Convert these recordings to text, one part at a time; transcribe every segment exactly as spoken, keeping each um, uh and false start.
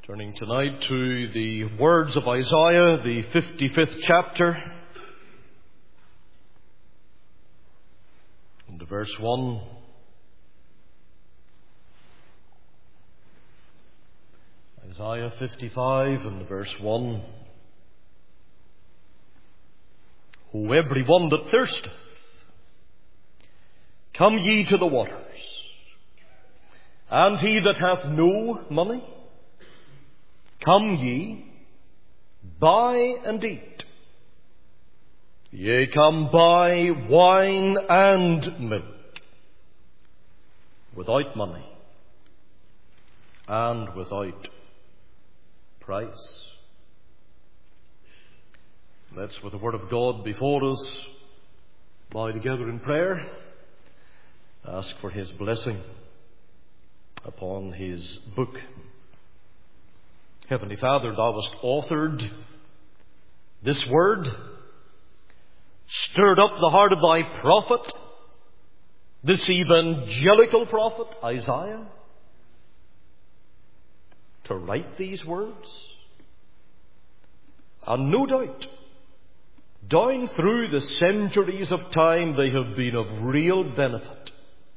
Turning tonight to the words of Isaiah, the fifty-fifth chapter, and to verse one. Isaiah fifty-five and verse one. O every one that thirsteth, come ye to the waters, and he that hath no money, come ye, buy and eat. Yea, come buy wine and milk, without money and without price. Let's, with the Word of God before us, bow together in prayer, ask for His blessing upon His book. Heavenly Father, Thou hast authored this Word, stirred up the heart of Thy prophet, this evangelical prophet, Isaiah, to write these words. And no doubt, down through the centuries of time, they have been of real benefit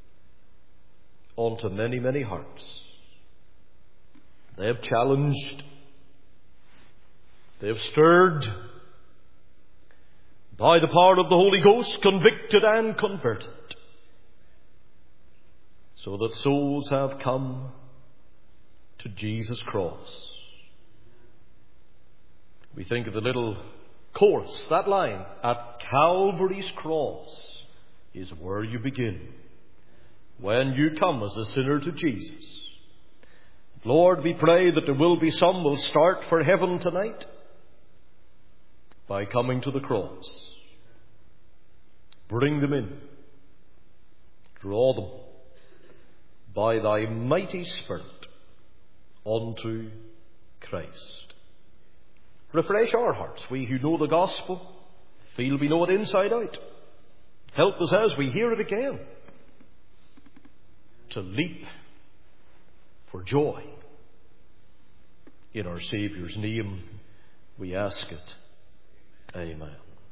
unto many, many hearts. They have challenged, they have stirred, by the power of the Holy Ghost, convicted and converted, so that souls have come to Jesus' cross. We think of the little chorus, that line, at Calvary's cross is where you begin when you come as a sinner to Jesus. Lord, we pray that there will be some will start for heaven tonight by coming to the cross. Bring them in. Draw them by Thy mighty Spirit unto Christ. Refresh our hearts, we who know the gospel, feel we know it inside out. Help us as we hear it again to leap for joy. In our Saviour's name we ask it. Amen.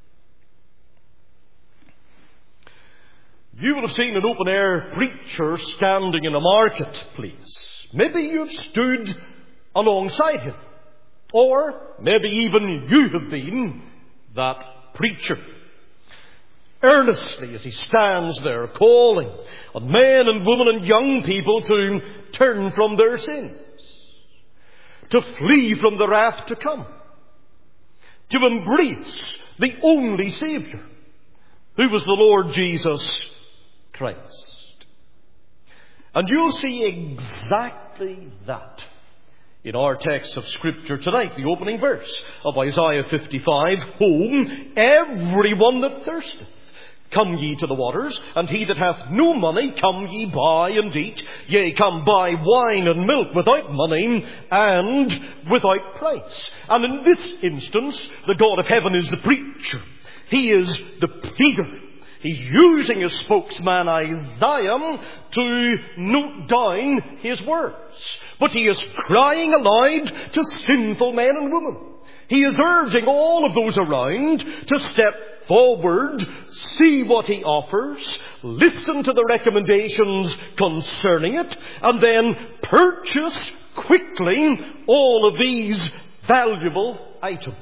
You will have seen an open-air preacher standing in a marketplace. Maybe you've stood alongside him. Or maybe even you have been that preacher. Earnestly as he stands there calling on men and women and young people to turn from their sins, to flee from the wrath to come, to embrace the only Saviour, who was the Lord Jesus Christ. And you'll see exactly that in our text of Scripture tonight, the opening verse of Isaiah fifty-five, Home, everyone that thirsteth, come ye to the waters, and he that hath no money, come ye buy and eat. Yea, come buy wine and milk without money and without price. And in this instance, the God of heaven is the preacher. He is the pleader. He's using his spokesman Isaiah to note down his words. But he is crying aloud to sinful men and women. He is urging all of those around to step forward, see what he offers, listen to the recommendations concerning it, and then purchase quickly all of these valuable items.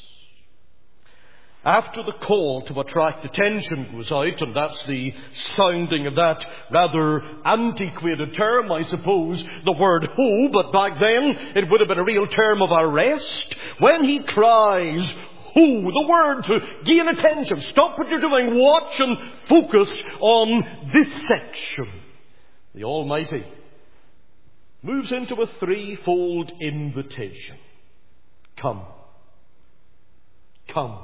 After the call to attract attention goes out, and that's the sounding of that rather antiquated term, I suppose, the word ho, but back then it would have been a real term of arrest. When he cries, ho, the word to gain attention, stop what you're doing, watch and focus on this section. The Almighty moves into a threefold invitation. Come. Come.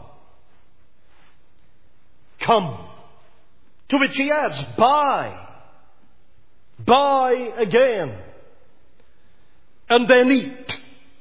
Come. To which he adds, buy. Buy again. And then eat.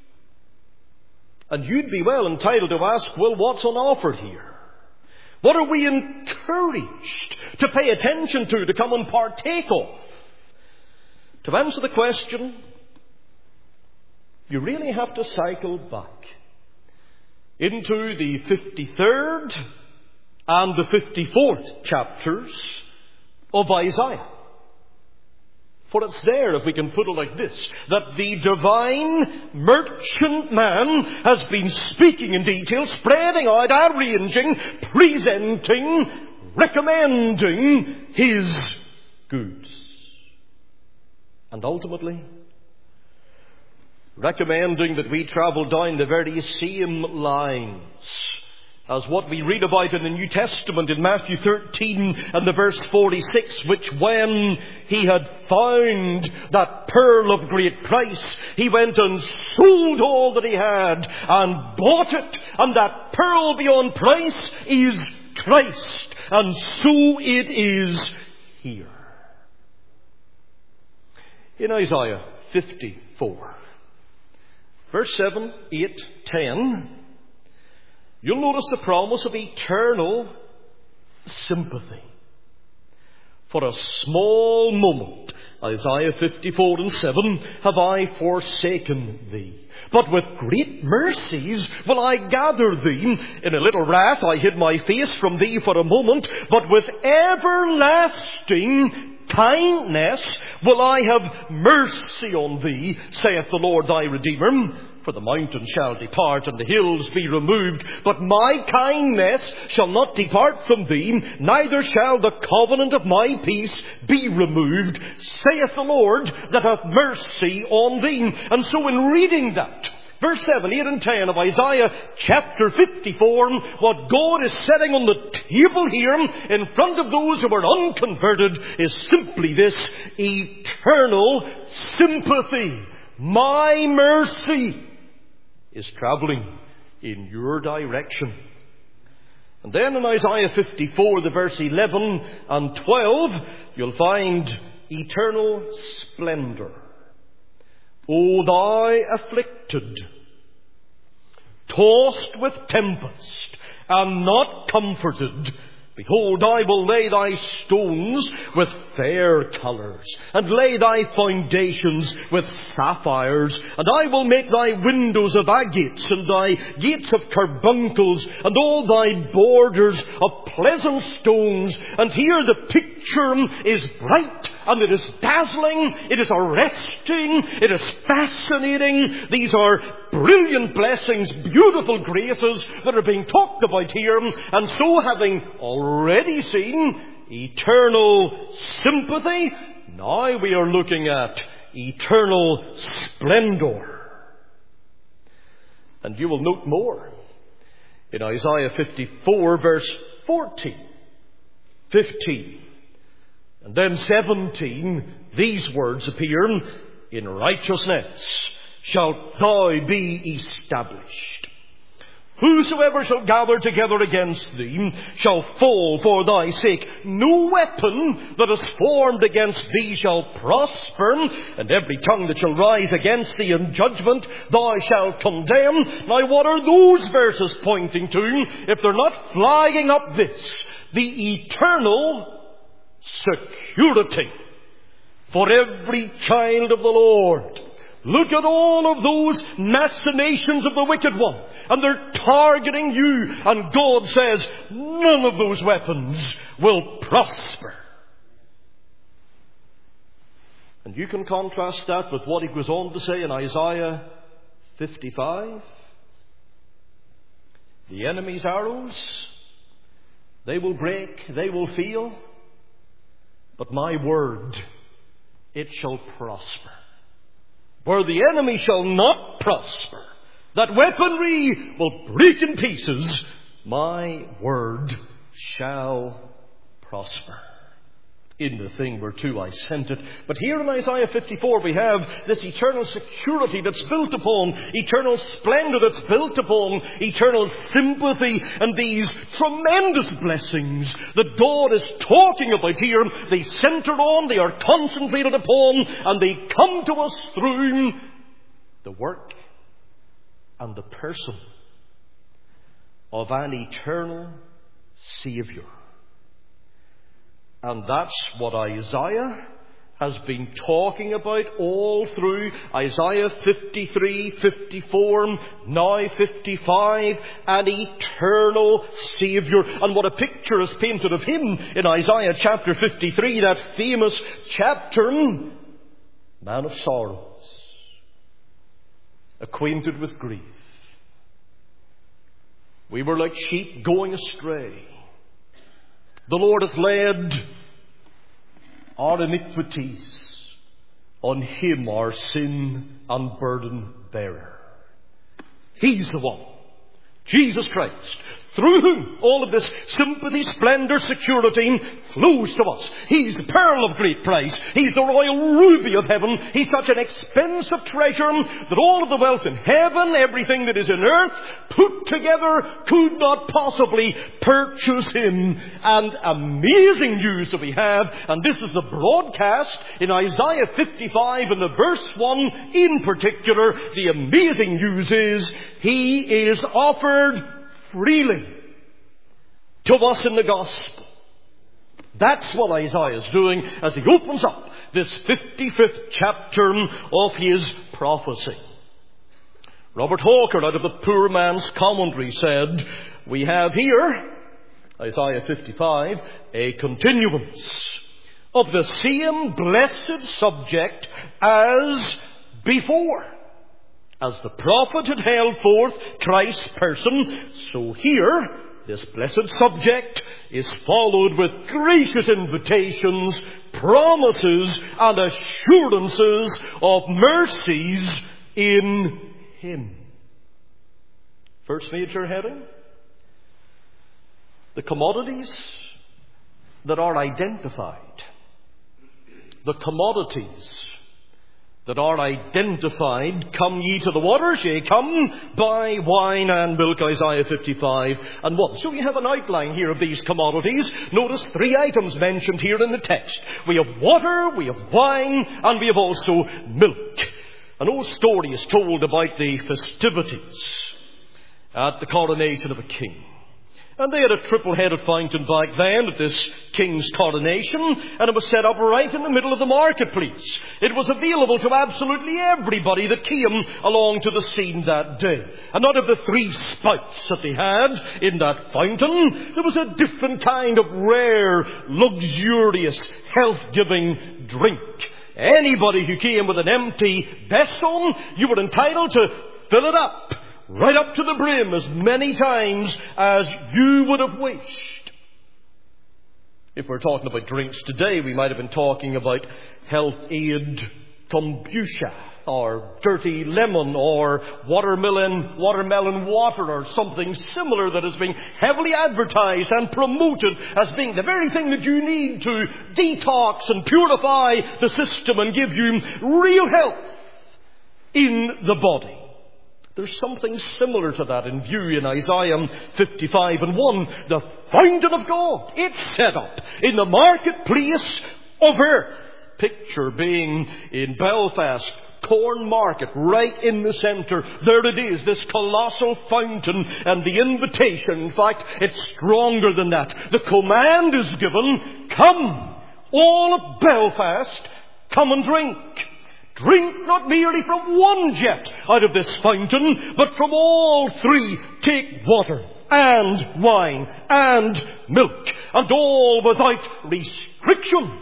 And you'd be well entitled to ask, well, what's on offer here? What are we encouraged to pay attention to, to come and partake of? To answer the question, you really have to cycle back into the fifty-third and the fifty-fourth chapters of Isaiah. For it's there, if we can put it like this, that the divine merchant man has been speaking in detail, spreading out, arranging, presenting, recommending his goods. And ultimately, recommending that we travel down the very same lines as what we read about in the New Testament in Matthew thirteen and the verse forty-six, which when he had found that pearl of great price, he went and sold all that he had and bought it. And that pearl beyond price is Christ. And so it is here. In Isaiah fifty-four, verse seven, eight, ten, you'll notice the promise of eternal sympathy. For a small moment, Isaiah fifty-four and seven, have I forsaken thee. But with great mercies will I gather thee. In a little wrath I hid my face from thee for a moment. But with everlasting kindness will I have mercy on thee, saith the Lord thy Redeemer. For the mountains shall depart and the hills be removed, but my kindness shall not depart from thee, neither shall the covenant of my peace be removed, saith the Lord that hath mercy on thee. And so in reading that, verse seven, eight and ten of Isaiah chapter fifty-four, what God is setting on the table here in front of those who are unconverted is simply this: eternal sympathy. My mercy is traveling in your direction. And then in Isaiah fifty-four, the verse eleven and twelve, you'll find eternal splendor. O thou afflicted, tossed with tempest, and not comforted, behold, I will lay thy stones with fair colours, and lay thy foundations with sapphires, and I will make thy windows of agates, and thy gates of carbuncles, and all thy borders of pleasant stones. And here the picture is bright, and it is dazzling, it is arresting, it is fascinating. These are brilliant blessings, beautiful graces that are being talked about here. And so, having already seen eternal sympathy, now we are looking at eternal splendor. And you will note more in Isaiah fifty-four, verse fourteen, fifteen, and then seventeen. These words appear: in righteousness shalt thou be established. Whosoever shall gather together against thee shall fall for thy sake. No weapon that is formed against thee shall prosper, and every tongue that shall rise against thee in judgment thou shalt condemn. Now, what are those verses pointing to, if they're not flagging up this? The eternal security for every child of the Lord. Look at all of those machinations of the wicked one, and they're targeting you, and God says none of those weapons will prosper. And you can contrast that with what he goes on to say in Isaiah fifty-five. The enemy's arrows, they will break, they will fail, but my word, it shall prosper. Where the enemy shall not prosper, that weaponry will break in pieces, my word shall prosper. In the thing whereto I sent it. But here in Isaiah fifty-four we have this eternal security that's built upon eternal splendor, that's built upon eternal sympathy, and these tremendous blessings that God is talking about here, they center on, they are concentrated upon, and they come to us through the work and the person of an eternal Saviour. And that's what Isaiah has been talking about all through Isaiah fifty-three, fifty-four, now fifty-five, an eternal Saviour. And what a picture is painted of him in Isaiah chapter fifty-three, that famous chapter. Man of sorrows, acquainted with grief. We were like sheep going astray. The Lord hath laid our iniquities on him, our sin and burden bearer. He's the one, Jesus Christ, through whom all of this sympathy, splendour, security flows to us. He's the pearl of great price. He's the royal ruby of heaven. He's such an expensive treasure that all of the wealth in heaven, everything that is in earth, put together, could not possibly purchase him. And amazing news that we have, and this is the broadcast in Isaiah fifty-five and the verse one in particular. The amazing news is he is offered freely to us in the gospel. That's what Isaiah is doing as he opens up this fifty-fifth chapter of his prophecy. Robert Hawker, out of the Poor Man's Commentary, said, we have here, Isaiah fifty-five, a continuance of the same blessed subject as before. As the prophet had held forth Christ's person, so here, this blessed subject is followed with gracious invitations, promises, and assurances of mercies in him. First major heading: the commodities that are identified. The commodities that are identified. Come ye to the waters, yea, come, buy wine and milk, Isaiah fifty-five and one. So we have an outline here of these commodities. Notice three items mentioned here in the text. We have water, we have wine, and we have also milk. An old story is told about the festivities at the coronation of a king. And they had a triple-headed fountain back then at this king's coronation, and it was set up right in the middle of the marketplace. It was available to absolutely everybody that came along to the scene that day. And out of the three spouts that they had in that fountain, there was a different kind of rare, luxurious, health-giving drink. Anybody who came with an empty vessel, you were entitled to fill it up, right up to the brim, as many times as you would have wished. If we're talking about drinks today, we might have been talking about Health Aid kombucha, or dirty lemon, or watermelon, watermelon water, or something similar that is being heavily advertised and promoted as being the very thing that you need to detox and purify the system and give you real health in the body. There's something similar to that in view in Isaiah fifty-five and one. The fountain of God. It's set up in the marketplace of earth. Picture being in Belfast, Corn Market, right in the centre. There it is, this colossal fountain, and the invitation, in fact, it's stronger than that. The command is given, come, all of Belfast, come and drink. Drink not merely from one jet out of this fountain, but from all three. Take water and wine and milk, and all without restriction.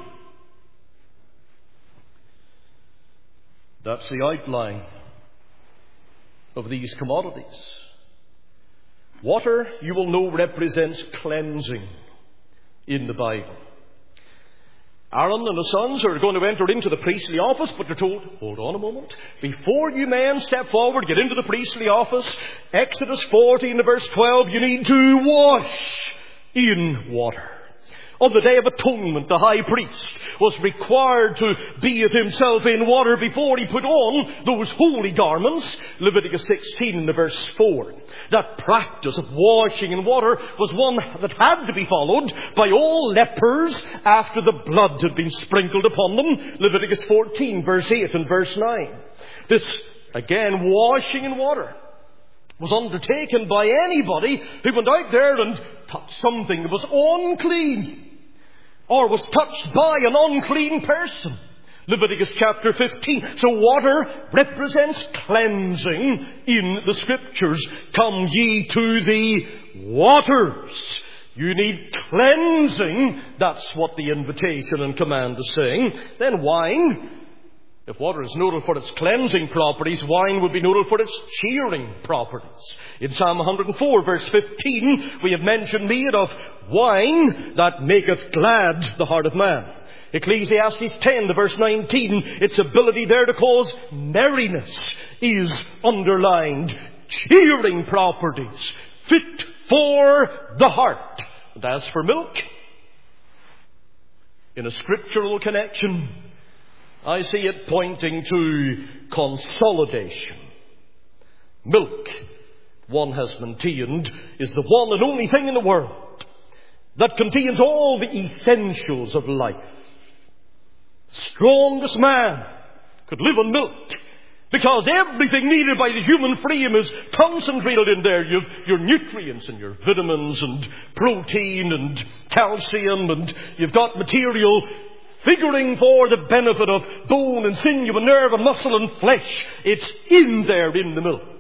That's the outline of these commodities. Water, you will know, represents cleansing in the Bible. Aaron and his sons are going to enter into the priestly office, but they're told, hold on a moment. Before you men step forward, get into the priestly office, Exodus fourteen verse twelve, you need to wash in water. On the Day of Atonement, the high priest was required to bathe himself in water before he put on those holy garments. Leviticus sixteen, verse four. That practice of washing in water was one that had to be followed by all lepers after the blood had been sprinkled upon them. Leviticus fourteen, verse eight and verse nine. This, again, washing in water was undertaken by anybody who went out there and touched something that was unclean, or was touched by an unclean person. Leviticus chapter fifteen. So water represents cleansing in the Scriptures. Come ye to the waters. You need cleansing. That's what the invitation and command is saying. Then wine. If water is noted for its cleansing properties, wine would be noted for its cheering properties. In Psalm one hundred four, verse fifteen, we have mentioned made of wine that maketh glad the heart of man. Ecclesiastes ten, the verse nineteen, its ability there to cause merriness is underlined. Cheering properties, fit for the heart. And as for milk, in a scriptural connection, I see it pointing to consolidation. Milk, one has maintained, is the one and only thing in the world that contains all the essentials of life. The strongest man could live on milk, because everything needed by the human frame is concentrated in there. You've your nutrients and your vitamins and protein and calcium, and you've got material figuring for the benefit of bone and sinew and nerve and muscle and flesh. It's in there in the milk.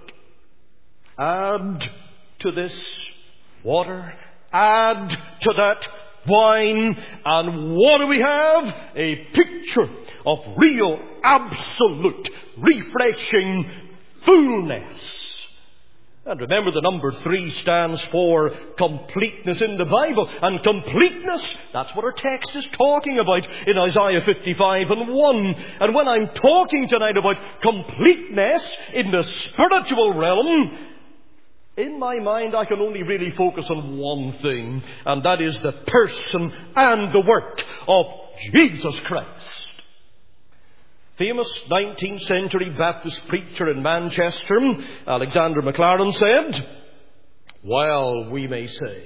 Add to this water, add to that wine, and what do we have? A picture of real, absolute, refreshing fullness. And remember, the number three stands for completeness in the Bible. And completeness, that's what our text is talking about in Isaiah fifty-five and one. And when I'm talking tonight about completeness in the spiritual realm, in my mind I can only really focus on one thing, and that is the person and the work of Jesus Christ. Famous nineteenth century Baptist preacher in Manchester, Alexander Maclaren, said, well, we may say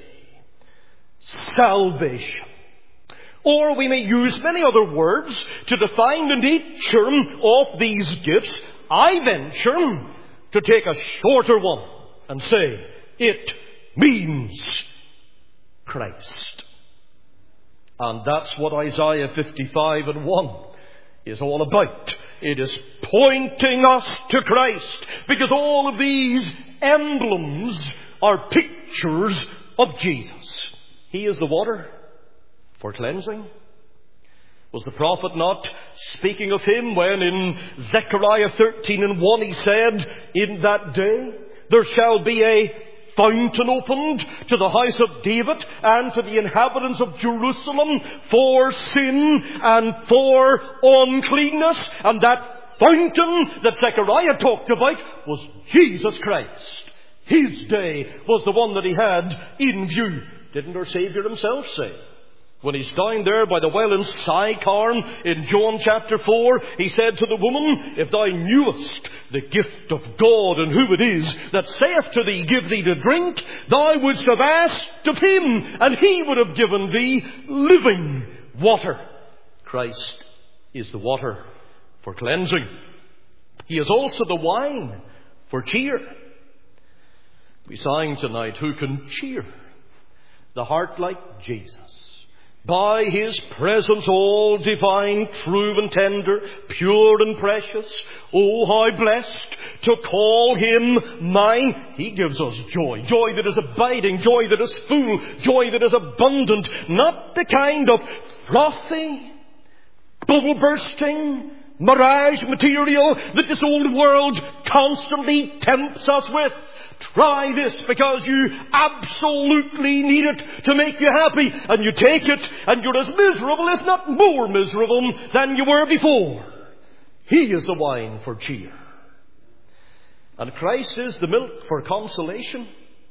salvation, or we may use many other words to define the nature of these gifts. I venture to take a shorter one and say it means Christ. And that's what Isaiah fifty-five and one is all about. It is pointing us to Christ, because all of these emblems are pictures of Jesus. He is the water for cleansing. Was the prophet not speaking of him when in Zechariah thirteen and one he said, in that day there shall be a fountain opened to the house of David and to the inhabitants of Jerusalem for sin and for uncleanness. And that fountain that Zechariah talked about was Jesus Christ. His day was the one that he had in view. Didn't our Saviour himself say, when he's down there by the well in Sychar in John chapter four, he said to the woman, if thou knewest the gift of God and who it is that saith to thee, give thee to drink, thou wouldst have asked of him, and he would have given thee living water. Christ is the water for cleansing. He is also the wine for cheer. We sang tonight, who can cheer the heart like Jesus? By his presence all divine, true and tender, pure and precious. Oh, how blessed to call him mine. He gives us joy. Joy that is abiding. Joy that is full. Joy that is abundant. Not the kind of frothy, bubble-bursting, mirage material that this old world constantly tempts us with. Try this because you absolutely need it to make you happy. And you take it and you're as miserable, if not more miserable, than you were before. He is the wine for cheer. And Christ is the milk for consolation.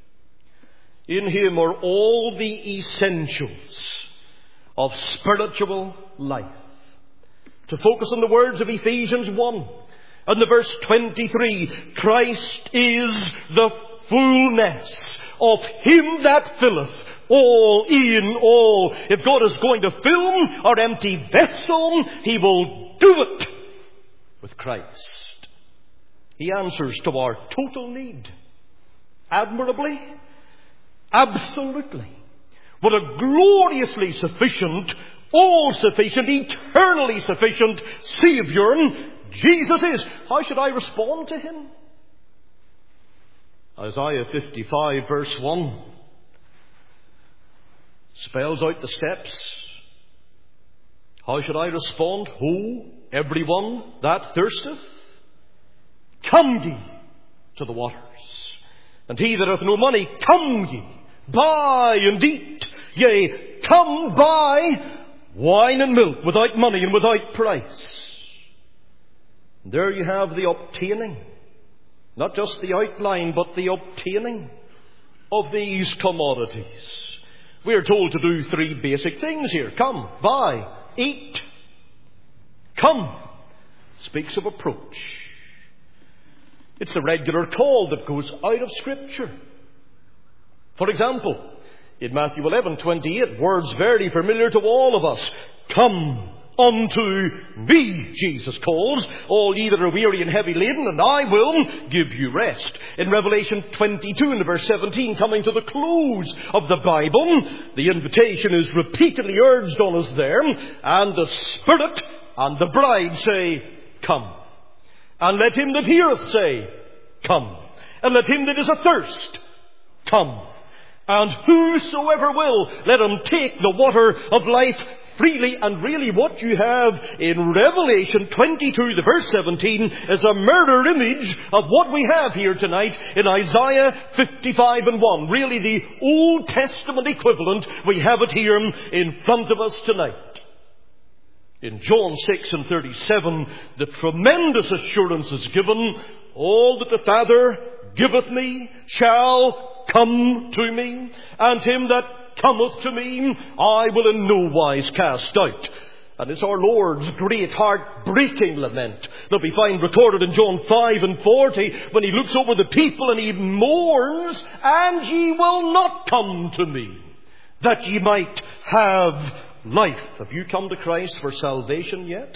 In him are all the essentials of spiritual life. To focus on the words of Ephesians one. And the verse twenty-three, Christ is the fullness of him that filleth all in all. If God is going to fill our empty vessel, he will do it with Christ. He answers to our total need. Admirably, absolutely. What a gloriously sufficient all-sufficient, eternally sufficient Saviour Jesus is. How should I respond to him? Isaiah fifty-five verse one spells out the steps. How should I respond? Ho, everyone that thirsteth, come ye to the waters. And he that hath no money, come ye, buy and eat. Yea, come buy wine and milk without money and without price. And there you have the obtaining, not just the outline, but the obtaining of these commodities. We are told to do three basic things here. Come, buy, eat. Come speaks of approach. It's the regular call that goes out of Scripture. For example, in Matthew eleven twenty-eight, words very familiar to all of us. Come unto me, Jesus calls, all ye that are weary and heavy laden, and I will give you rest. In Revelation twenty-two and verse seventeen, coming to the close of the Bible, the invitation is repeatedly urged on us there, and the Spirit and the bride say, come. And let him that heareth say, come. And let him that is athirst, come. And whosoever will, let him take the water of life freely. And really what you have in Revelation twenty-two, the verse seventeen, is a mirror image of what we have here tonight in Isaiah fifty-five and one. Really the Old Testament equivalent. We have it here in front of us tonight. In John six and thirty-seven, the tremendous assurance is given, all that the Father giveth me shall come to me, and him that cometh to me I will in no wise cast out. And it's our Lord's great heart-breaking lament that we find recorded in John five and forty, when he looks over the people and he mourns, and ye will not come to me, that ye might have life. Have you come to Christ for salvation yet?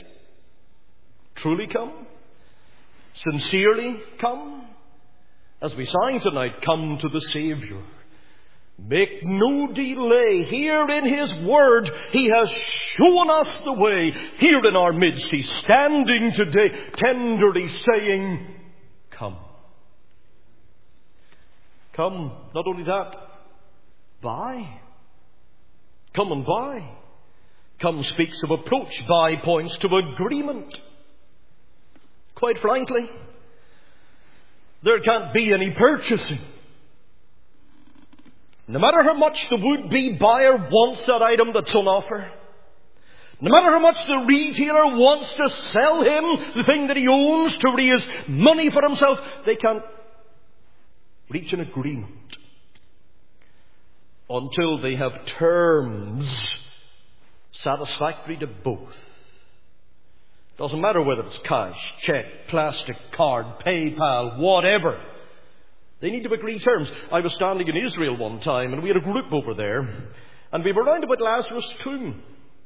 Truly come? Sincerely come? As we sang tonight, come to the Saviour. Make no delay. Here in his word, he has shown us the way. Here in our midst, he's standing today, tenderly saying, come. Come. Not only that, buy. Come and buy. Come speaks of approach. Buy points to agreement. Quite frankly, there can't be any purchasing. No matter how much the would-be buyer wants that item that's on offer, no matter how much the retailer wants to sell him the thing that he owns to raise money for himself, they can't reach an agreement until they have terms satisfactory to both. Doesn't matter whether it's cash, check, plastic card, PayPal, whatever. They need to agree terms. I was standing in Israel one time and we had a group over there, and we were round about Lazarus' tomb.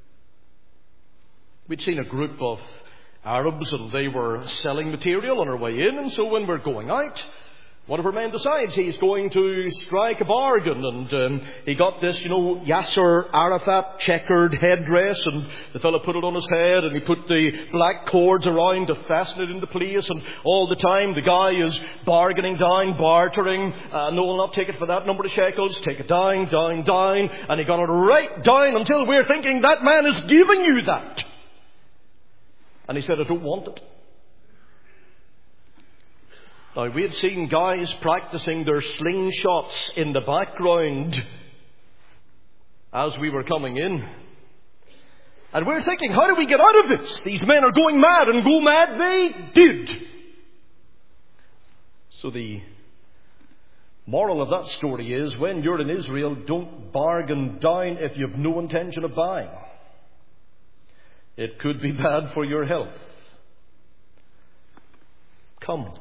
We'd seen a group of Arabs and they were selling material on our way in, and so when we're going out, one of our men decides he's going to strike a bargain, and um, he got this, you know, Yasser Arafat checkered headdress, and the fellow put it on his head, and he put the black cords around to fasten it into place, and all the time the guy is bargaining down, bartering, uh, no, I'll not take it for that number of shekels, take it down, down, down, and he got it right down until we're thinking that man is giving you that. And he said, I don't want it. Now, we had seen guys practicing their slingshots in the background as we were coming in. And we're thinking, how do we get out of this? These men are going mad, and go mad they did. So the moral of that story is, when you're in Israel, don't bargain down if you've no intention of buying. It could be bad for your health. Come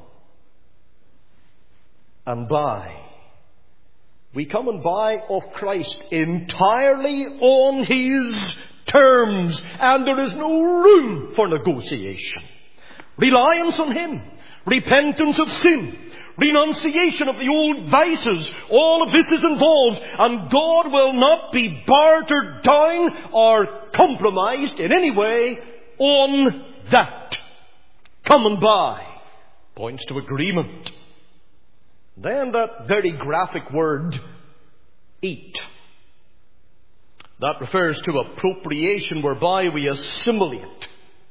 and buy. We come and buy of Christ entirely on his terms, and there is no room for negotiation. Reliance on him, repentance of sin, renunciation of the old vices. All of this is involved, and God will not be bartered down or compromised in any way on that. Come and buy points to agreement. Then that very graphic word, eat. That refers to appropriation, whereby we assimilate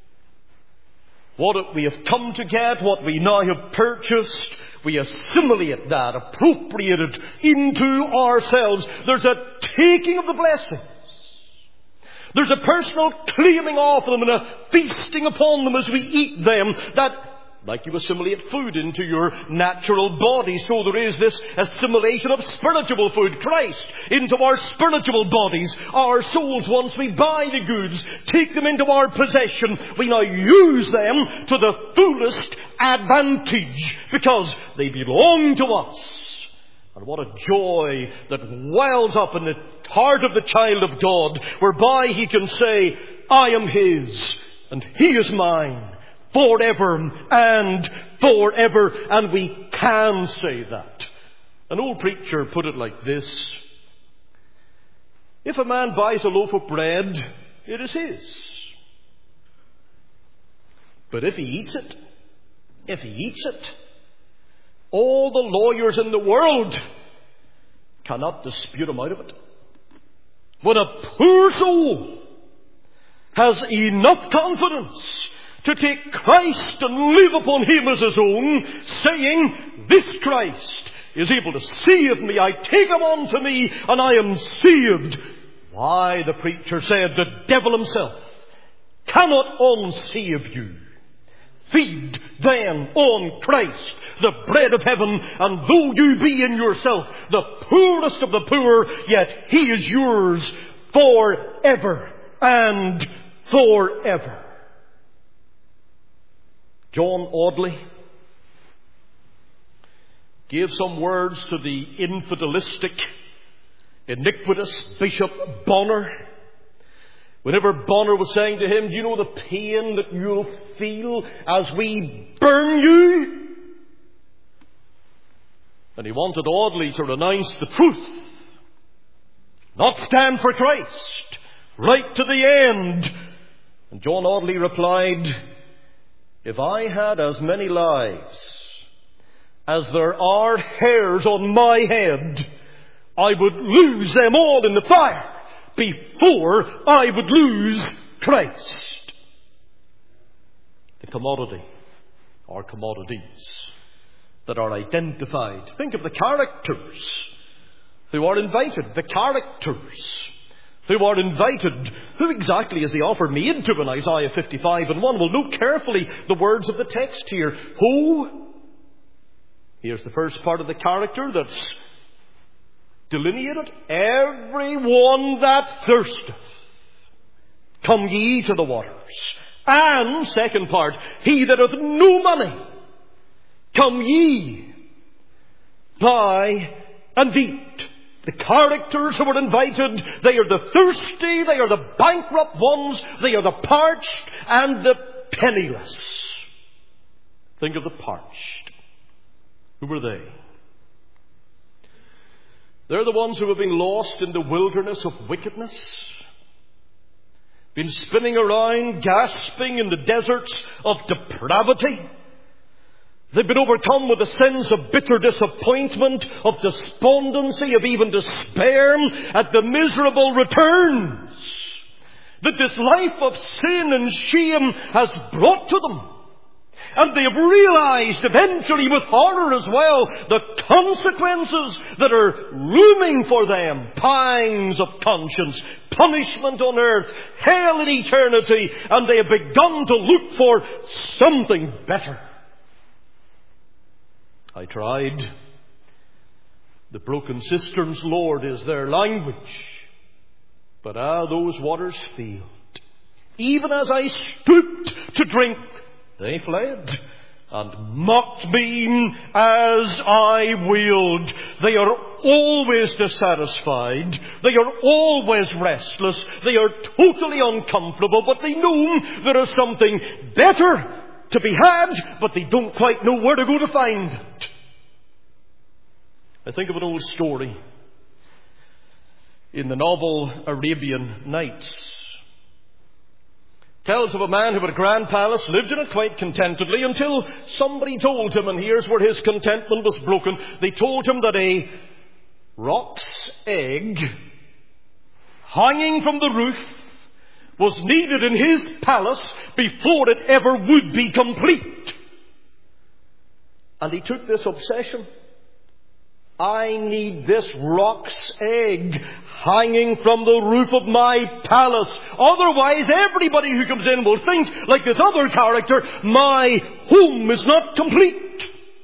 what we have come to get, what we now have purchased. We assimilate that, appropriate it into ourselves. There's a taking of the blessings. There's a personal claiming of them and a feasting upon them as we eat them, that like you assimilate food into your natural body, so there is this assimilation of spiritual food, Christ, into our spiritual bodies. Our souls, once we buy the goods, take them into our possession, we now use them to the fullest advantage, because they belong to us. And what a joy that wells up in the heart of the child of God, whereby he can say, I am his, and he is mine, forever and forever. And we can say that. An old preacher put it like this: if a man buys a loaf of bread, it is his. But if he eats it, if he eats it, all the lawyers in the world cannot dispute him out of it. When a poor soul has enough confidence to take Christ and live upon him as his own, saying, this Christ is able to save me, I take him unto me, and I am saved. Why, the preacher said, the devil himself cannot unsave you. Feed then on Christ, the bread of heaven, and though you be in yourself the poorest of the poor, yet he is yours forever and forever. John Audley gave some words to the infidelistic, iniquitous Bishop Bonner. Whenever Bonner was saying to him, do you know the pain that you'll feel as we burn you? And he wanted Audley to renounce the truth, not stand for Christ, right to the end. And John Audley replied, if I had as many lives as there are hairs on my head, I would lose them all in the fire before I would lose Christ. The commodity, or commodities, that are identified. Think of the characters who are invited. The characters who are invited. Who exactly is the offer made to in Isaiah fifty-five and one? Well, note carefully the words of the text here. Who? Here's the first part of the character that's delineated. Everyone that thirsteth, come ye to the waters. And, second part, he that hath no money, come ye, buy and eat. The characters who are invited, they are the thirsty, they are the bankrupt ones, they are the parched and the penniless. Think of the parched. Who were they? They're the ones who have been lost in the wilderness of wickedness, been spinning around, gasping in the deserts of depravity. They've been overcome with a sense of bitter disappointment, of despondency, of even despair at the miserable returns that this life of sin and shame has brought to them. And they have realized eventually with horror as well the consequences that are looming for them. Pangs of conscience, punishment on earth, hell in eternity, and they have begun to look for something better. I tried. The broken cisterns, Lord, is their language. But ah, those waters failed. Even as I stooped to drink, they fled and mocked me as I willed. They are always dissatisfied. They are always restless. They are totally uncomfortable, but they know there is something better to be had, but they don't quite know where to go to find it. I think of an old story in the novel Arabian Nights. It tells of a man who had a grand palace, lived in it quite contentedly, until somebody told him, and here's where his contentment was broken, they told him that a roc's egg hanging from the roof was needed in his palace before it ever would be complete. And he took this obsession. I need this roc's egg hanging from the roof of my palace. Otherwise, everybody who comes in will think, like this other character, my home is not complete.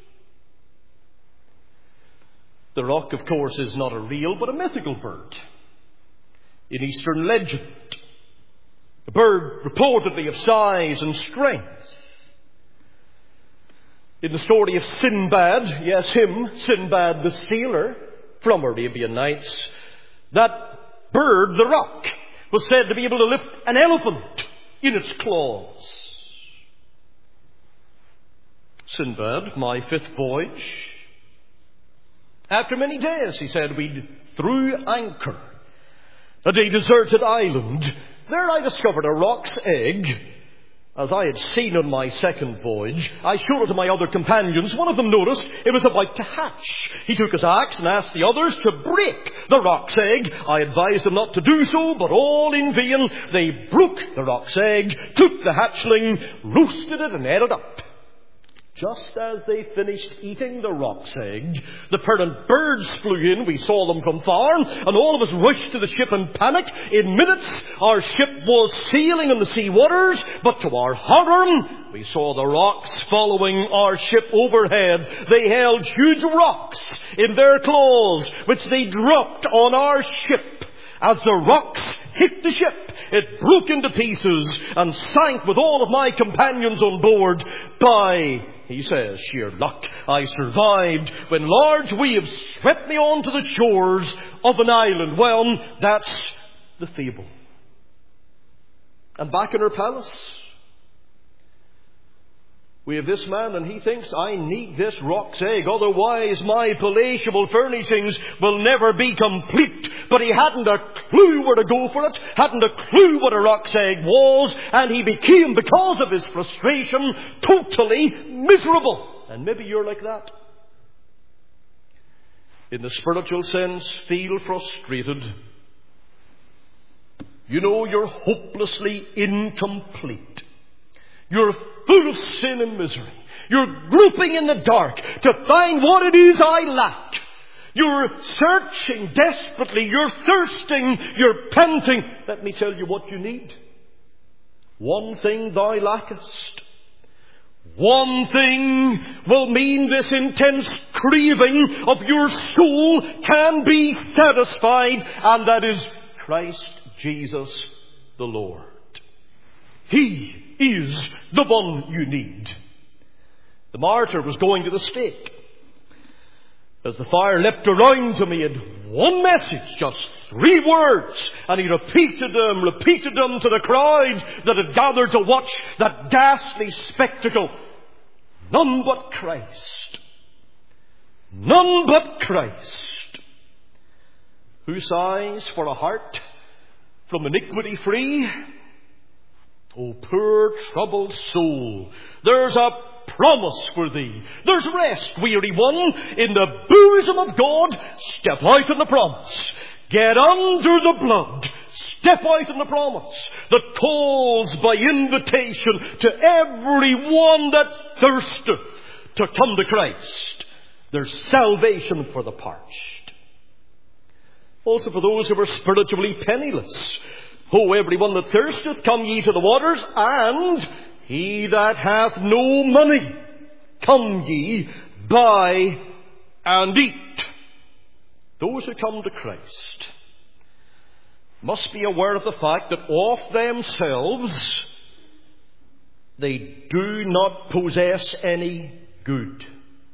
The roc, of course, is not a real but a mythical bird in Eastern legend. A bird reportedly of size and strength. In the story of Sinbad, yes, him, Sinbad the sailor from Arabian Nights, that bird, the roc, was said to be able to lift an elephant in its claws. Sinbad, my fifth voyage. After many days, he said, we threw anchor at a deserted island. There I discovered a roc's egg, as I had seen on my second voyage. I showed it to my other companions. One of them noticed it was about to hatch. He took his axe and asked the others to break the roc's egg. I advised them not to do so, but all in vain. They broke the roc's egg, took the hatchling, roasted it and ate it up. Just as they finished eating the roc's egg, the parent birds flew in. We saw them from far, and all of us rushed to the ship in panic. In minutes, our ship was sailing on the sea waters, but to our horror, we saw the rocks following our ship overhead. They held huge rocks in their claws, which they dropped on our ship. As the rocks hit the ship, it broke into pieces and sank with all of my companions on board. By, he says, sheer luck, I survived when large waves swept me onto the shores of an island. Well, that's the fable. And back in her palace, we have this man, and he thinks, I need this roc's egg, otherwise my palatial furnishings will never be complete. But he hadn't a clue where to go for it, hadn't a clue what a roc's egg was, and he became, because of his frustration, totally miserable. And maybe you're like that. In the spiritual sense, feel frustrated. You know you're hopelessly incomplete. You're full of sin and misery. You're groping in the dark to find what it is I lack. You're searching desperately. You're thirsting. You're panting. Let me tell you what you need. One thing thou lackest. One thing will mean this intense craving of your soul can be satisfied, and that is Christ Jesus the Lord. He is the one you need. The martyr was going to the stake. As the fire leapt around him, he had one message, just three words, and he repeated them, repeated them to the crowd that had gathered to watch that ghastly spectacle. None but Christ. None but Christ. Who sighs for a heart from iniquity free? O poor troubled soul, there's a promise for thee. There's rest, weary one, in the bosom of God. Step out in the promise. Get under the blood. Step out in the promise that calls by invitation to every one that thirsteth to come to Christ. There's salvation for the parched. Also for those who are spiritually penniless. O everyone that thirsteth, come ye to the waters, and he that hath no money, come ye, buy and eat. Those who come to Christ must be aware of the fact that of themselves they do not possess any good.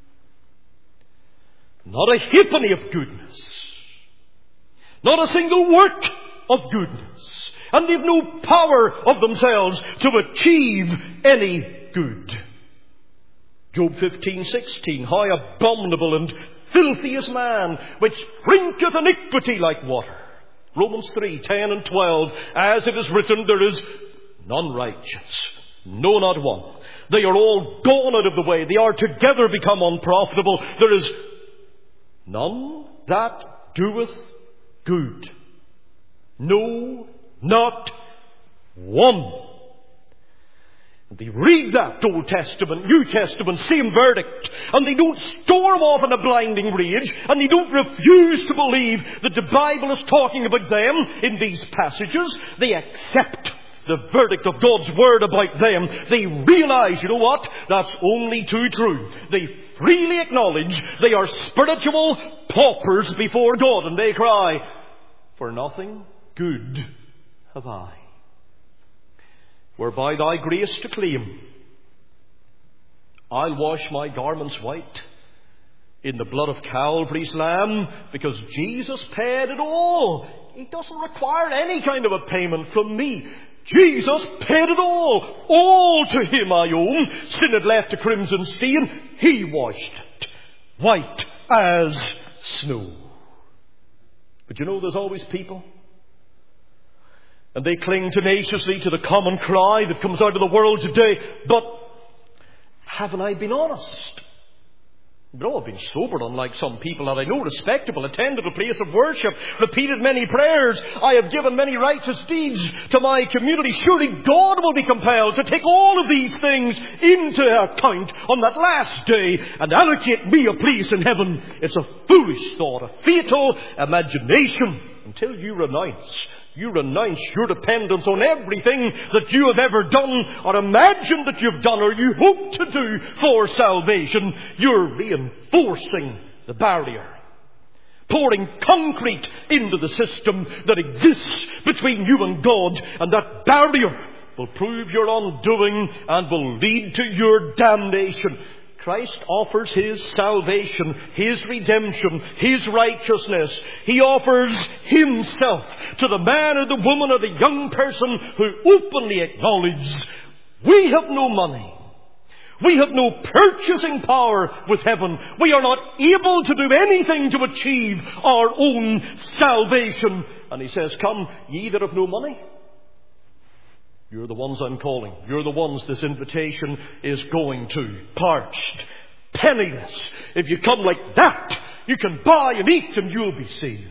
Not a halfpenny of goodness. Not a single work of goodness. And they've no power of themselves to achieve any good. Job fifteen sixteen, how abominable and filthy is man, which drinketh iniquity like water. Romans three ten and twelve, as it is written, there is none righteous, no, not one. They are all gone out of the way. They are together become unprofitable. There is none that doeth good. No, not one. And they read that Old Testament, New Testament, same verdict, and they don't storm off in a blinding rage, and they don't refuse to believe that the Bible is talking about them in these passages. They accept the verdict of God's Word about them. They realize, you know what? That's only too true. They freely acknowledge they are spiritual paupers before God, and they cry, for nothing good have I, whereby thy grace to claim. I'll wash my garments white in the blood of Calvary's Lamb, because Jesus paid it all. He doesn't require any kind of a payment from me. Jesus paid it all. All to him I owe. Sin had left a crimson stain. He washed it white as snow. But you know, there's always people, and they cling tenaciously to the common cry that comes out of the world today. But haven't I been honest? No, I've been sobered, unlike some people that I know, respectable, attended a place of worship, repeated many prayers. I have given many righteous deeds to my community. Surely God will be compelled to take all of these things into account on that last day and allocate me a place in heaven. It's a foolish thought, a fatal imagination, until you renounce. You renounce your dependence on everything that you have ever done or imagined that you've done or you hope to do for salvation. You're reinforcing the barrier, pouring concrete into the system that exists between you and God, and that barrier will prove your undoing and will lead to your damnation. Christ offers His salvation, His redemption, His righteousness. He offers Himself to the man or the woman or the young person who openly acknowledges, we have no money. We have no purchasing power with heaven. We are not able to do anything to achieve our own salvation. And He says, come, ye that have no money. You're the ones I'm calling. You're the ones this invitation is going to. Parched, penniless. If you come like that, you can buy and eat and you'll be saved.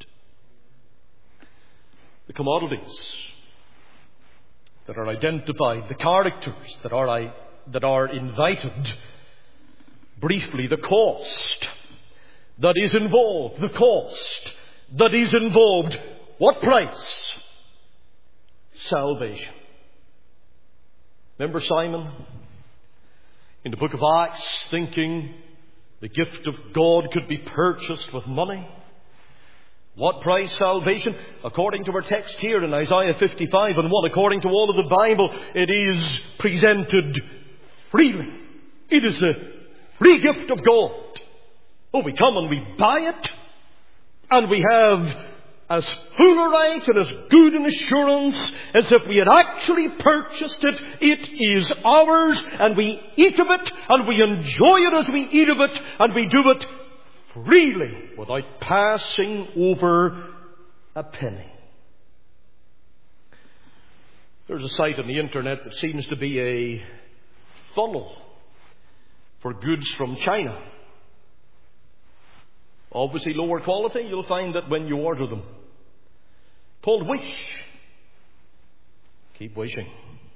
The commodities that are identified, the characters that are, that are invited. Briefly, the cost that is involved. The cost that is involved. What price? Salvation. Remember Simon in the book of Acts thinking the gift of God could be purchased with money? What price? Salvation. According to our text here in Isaiah fifty-five and one, according to all of the Bible, it is presented freely. It is a free gift of God. Oh, we come and we buy it, and we have as full a right and as good an assurance as if we had actually purchased it. It is ours, and we eat of it, and we enjoy it as we eat of it, and we do it freely without passing over a penny. There's a site on the internet that seems to be a funnel for goods from China. Obviously lower quality. You'll find that when you order them. Called Wish. Keep wishing.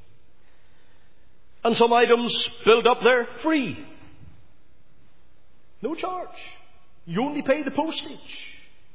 And some items build up there free. No charge. You only pay the postage.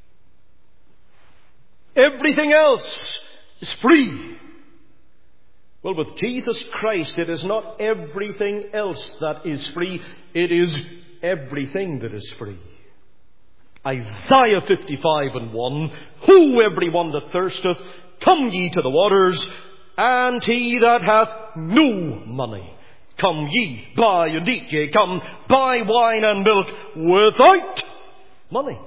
Everything else is free. Well, with Jesus Christ, it is not everything else that is free. It is everything that is free. Isaiah fifty-five and one, Who everyone that thirsteth, come ye to the waters, and he that hath no money, come ye, buy and eat. Ye come, buy wine and milk without money,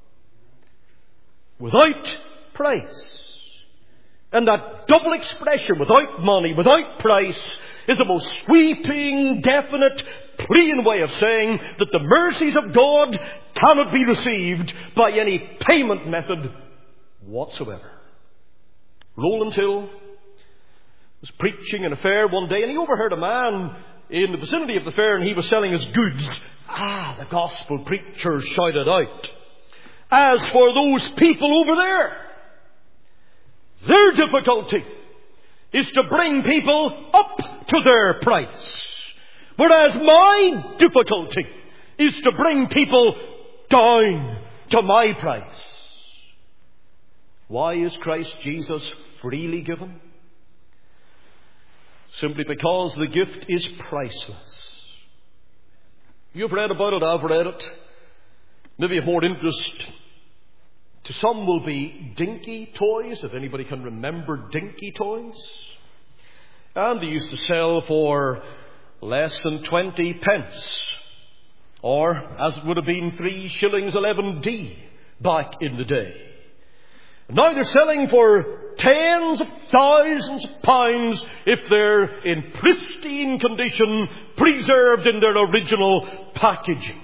without price. And that double expression, without money, without price, is a most sweeping, definite, plain way of saying that the mercies of God cannot be received by any payment method whatsoever. Rowland Hill was preaching in a fair one day, and he overheard a man in the vicinity of the fair, and he was selling his goods. Ah, the gospel preacher shouted out, "As for those people over there, their difficulty is to bring people up to their price, whereas my difficulty is to bring people down to my price." Why is Christ Jesus freely given? Simply because the gift is priceless. You've read about it, I've read it. Maybe of more interest to some will be dinky toys, if anybody can remember dinky toys. And they used to sell for less than twenty pence. Or, as it would have been, three shillings eleven d back in the day. Now they're selling for tens of thousands of pounds if they're in pristine condition, preserved in their original packaging.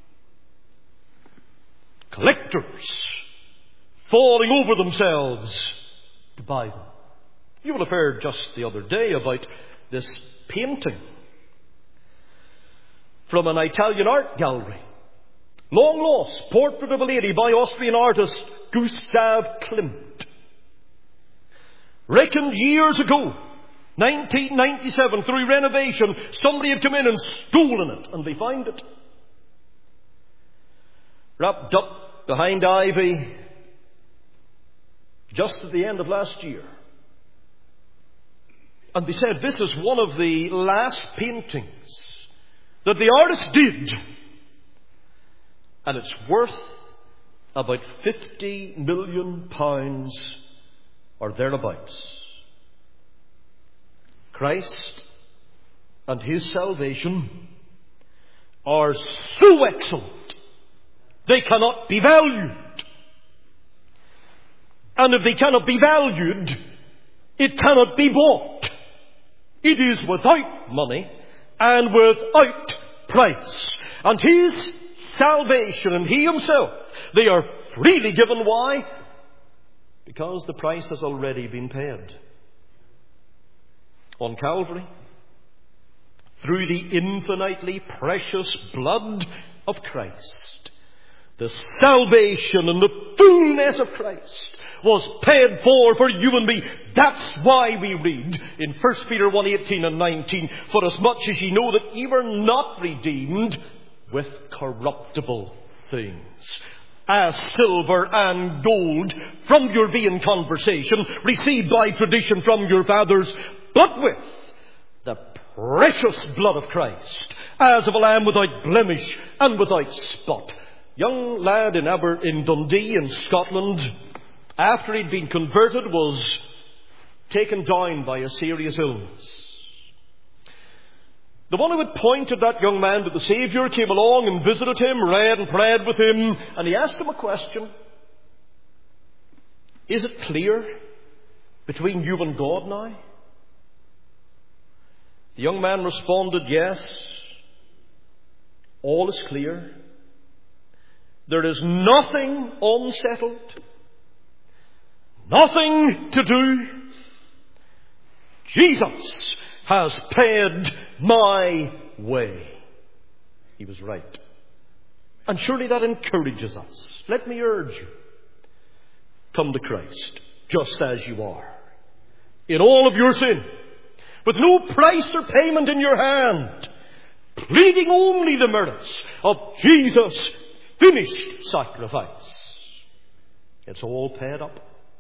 Collectors falling over themselves to buy them. You will have heard just the other day about this painting from an Italian art gallery. Long lost, Portrait of a Lady by Austrian artist Gustav Klimt. Reckoned years ago, nineteen ninety-seven, through renovation, somebody had come in and stolen it, and they found it wrapped up behind ivy just at the end of last year. And they said this is one of the last paintings that the artist did, and it's worth about fifty million pounds or thereabouts. Christ and His salvation are so excellent, they cannot be valued. And if they cannot be valued, it cannot be bought. It is without money and without price. And His salvation and He Himself, they are freely given. Why? Because the price has already been paid. On Calvary, through the infinitely precious blood of Christ, the salvation and the fullness of Christ was paid for for you and me. That's why we read in First Peter one eighteen and nineteen, "For as much as ye know that ye were not redeemed with corruptible things, as silver and gold from your vain conversation, received by tradition from your fathers, but with the precious blood of Christ, as of a lamb without blemish and without spot." Young lad in Aber in Dundee in Scotland, after he'd been converted, was taken down by a serious illness. The one who had pointed that young man to the Saviour came along and visited him, read and prayed with him, and he asked him a question. "Is it clear between you and God now?" The young man responded, "Yes, all is clear. There is nothing unsettled, nothing to do. Jesus has paid my way." He was right. And surely that encourages us. Let me urge you, come to Christ just as you are, in all of your sin, with no price or payment in your hand, pleading only the merits of Jesus' finished sacrifice. It's all paid up.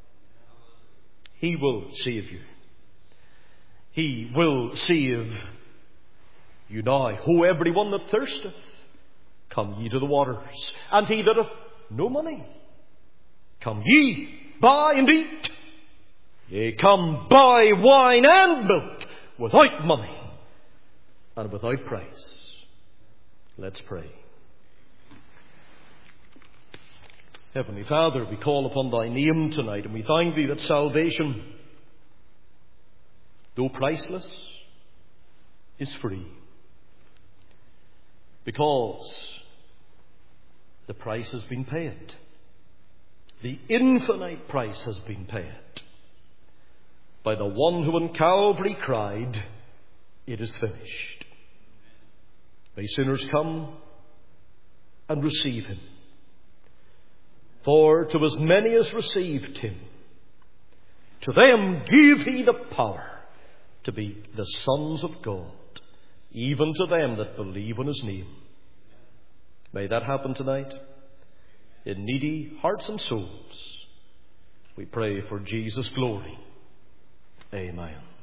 He will save you. He will save you now. "Ho, everyone that thirsteth, come ye to the waters. And he that hath no money, come ye, buy and eat. Yea, come buy wine and milk without money and without price." Let's pray. Heavenly Father, we call upon Thy name tonight, and we thank Thee that salvation, though priceless, is free. Because the price has been paid. The infinite price has been paid by the one who on Calvary cried, "It is finished." May sinners come and receive him. For to as many as received him, to them gave he the power to be the sons of God, even to them that believe on his name. May that happen tonight in needy hearts and souls. We pray for Jesus' glory. Amen.